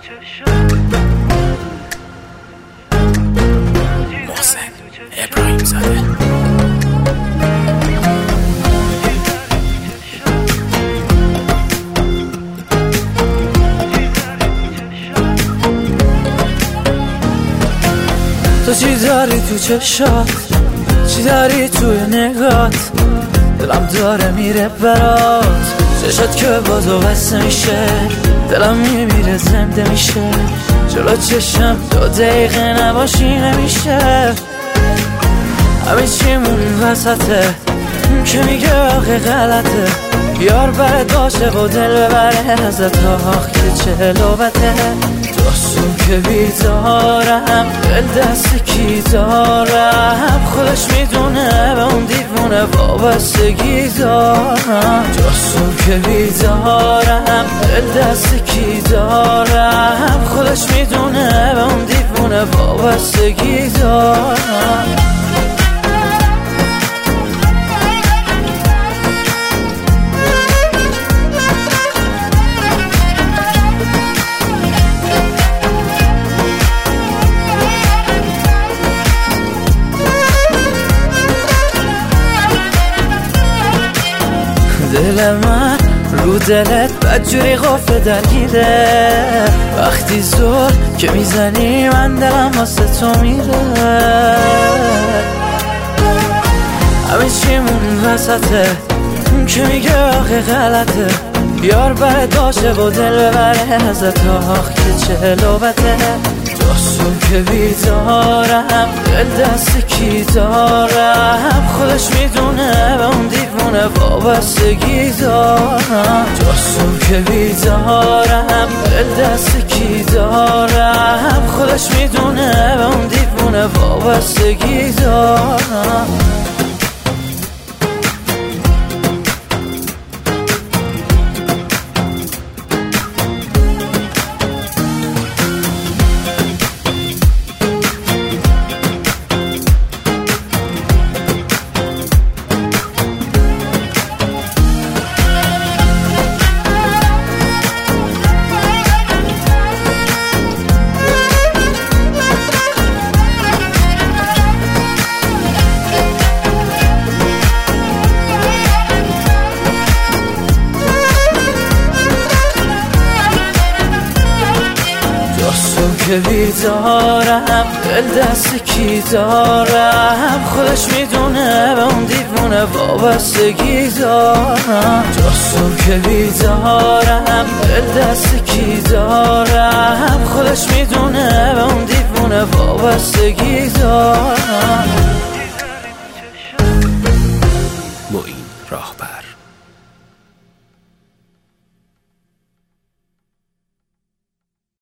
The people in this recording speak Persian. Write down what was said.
محسن ابراهیم زاده. تو چی داری تو چشات، چی داری توی نگات، دلم داره میره برات، چشات که بازو بسته میشه، دلم میمیره زنده میشه، جلو چشم 2 دقیقه نباشی نمیشه، همه چیمون وسطه، اون که میگه آخه غلطه، بیار برد باشه و دل ببره ازت، آخ که چه لوبته، داستون که بیدارم، دل دست کی دارم، خودش میدونه به اون دیوونه وابستگی دارم، داستون که بیدارم، دل دست کی دارم، خودش میدونه به اون دیوونه وابستگی دارم. دل من رو دلت بدجوری قفل درگیره، وقتی زور که میزنی من دلم واسه تو میره، همه چیمون وسطه، اون که میگه آخه غلطه، بیار برد باشه و دل ببره ازت، آخ که چه لوبته، داستون که بیدارم، دل دست کی دارم، خودش میدونه به اون دیوونه وابستگی دارم، داستون که بیدارم، دل دست کی دارم، خودش میدونه به اون دیوونه وابستگی دارم. که بیدارم، دل دست کی دارم، خودش میدونه به اون دیوونه وابستگی دارم، داستون که بیدارم، دل دست کی دارم، خودش میدونه به اون دیوونه وابستگی دارم.